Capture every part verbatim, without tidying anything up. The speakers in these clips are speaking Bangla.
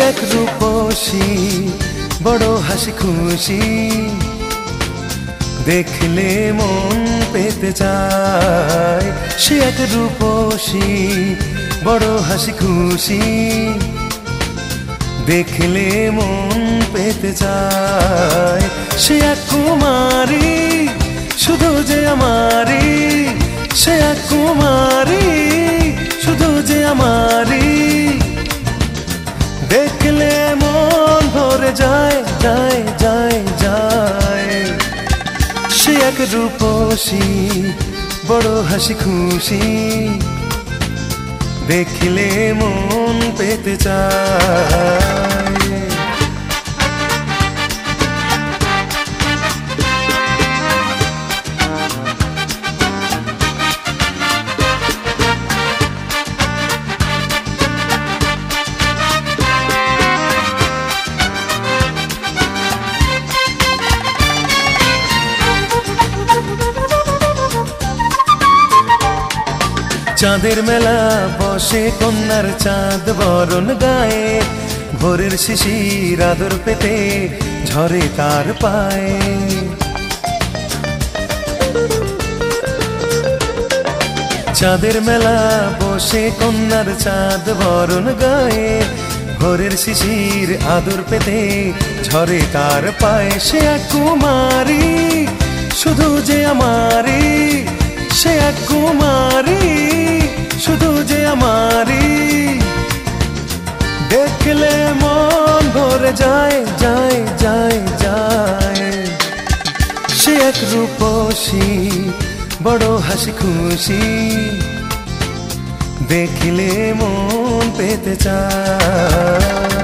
এক রূপসী বড় হাসি খুশি, দেখলে মন পেতে চায়। সে এক রূপসী বড় হাসি খুশি, দেখলে মন পেতে চায়। সে এক কুমারী শুধু যে আমারি, সে এক কুমারী শুধু যে আমারি, দেখলে মন ভরে যায় যায় যায় যায়। সে এক রূপসী বড় হাসি খুশি, দেখলে মন পেতে চায়। চাঁদের মেলা বসে কন্যার চাঁদ বরণ গায়ে, ভোরের শিশির আদর পেতে ঝরে তার পায়ে। চাঁদের মেলা বসে কন্যার চাঁদ বরণ গায়ে, ভোরের শিশির আদর পেতে ঝরে তার পায়ে। সে এক কুমারী শুধু যে আমারি, সে এক কুমারী শুধু যে আমারি, দেখলে মন ভরে যায় যায় যায় যায়। সে এক রূপসী বড় হাসি খুশি, দেখলে মন পেতে চায়।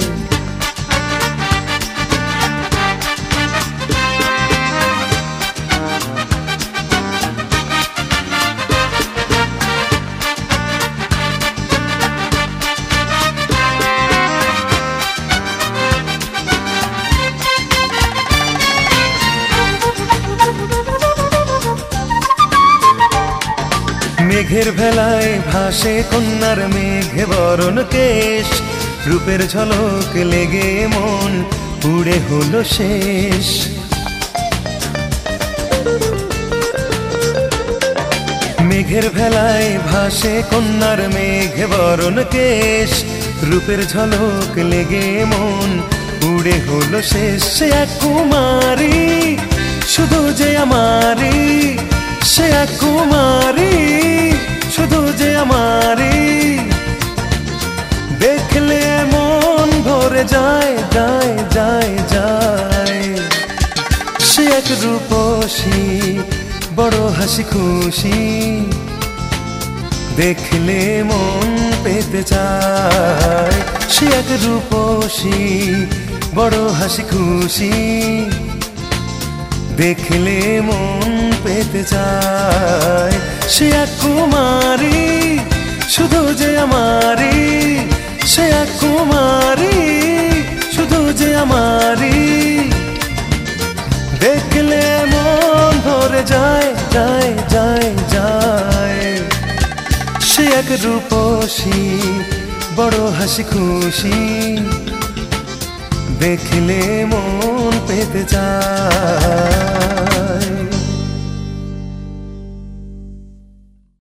মেঘের ভেলায় ভাসে কন্যার মেঘে বরণ কেশ, রূপের ঝলক লেগে মন পুড়ে হলো শেষ। মেঘের ভেলায় ভাসে কন্যার মেঘে বরণ কেশ, রূপের ঝলক লেগে মন পুড়ে হলো শেষ। সে এক কুমারী শুধু যে আমারি, সে এক কুমারী শুধু যে আমারি, দেখলে মন ভরে যায় যায় যায় যায়। সে এক রূপসী বড় হাসি খুশি, দেখলে মন পেতে চায়। সে এক রূপসী বড় হাসি খুশি, দেখলে মন পেতে চায়। সে এক কুমারী শুধু যে আমারি, সে এক কুমারী শুধু যে আমারি, দেখলে মন ভরে যায় যায় যায় যায়। সে এক রূপসী বড় হাসি খুশি, দেখলে মন পেতে চায়।